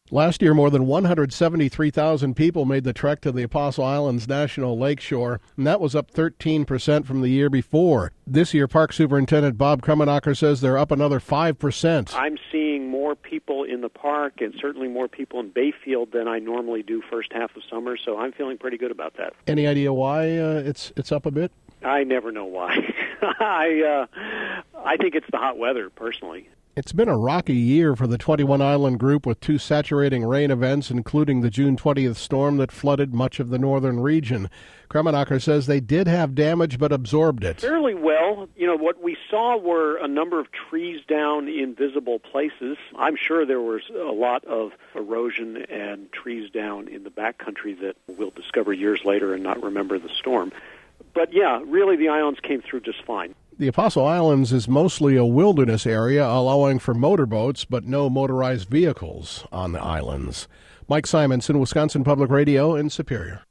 Last year, more than 173,000 people made the trek to the Apostle Islands National Lakeshore, and that was up 13% from the year before. This year, Park Superintendent Bob Krummenacher says they're up another 5%. I'm seeing more people in the park and certainly more people in Bayfield than I normally do first half of summer, so I'm feeling pretty good about that. Any idea why it's up a bit? I never know why. I think it's the hot weather, personally. It's been a rocky year for the 21-island group with two saturating rain events, including the June 20th storm that flooded much of the northern region. Krummenacher says they did have damage but absorbed it. Fairly well. What we saw were a number of trees down in visible places. I'm sure there was a lot of erosion and trees down in the backcountry that we'll discover years later and not remember the storm. But yeah, really the islands came through just fine. The Apostle Islands is mostly a wilderness area, allowing for motorboats, but no motorized vehicles on the islands. Mike Simonson, Wisconsin Public Radio in Superior.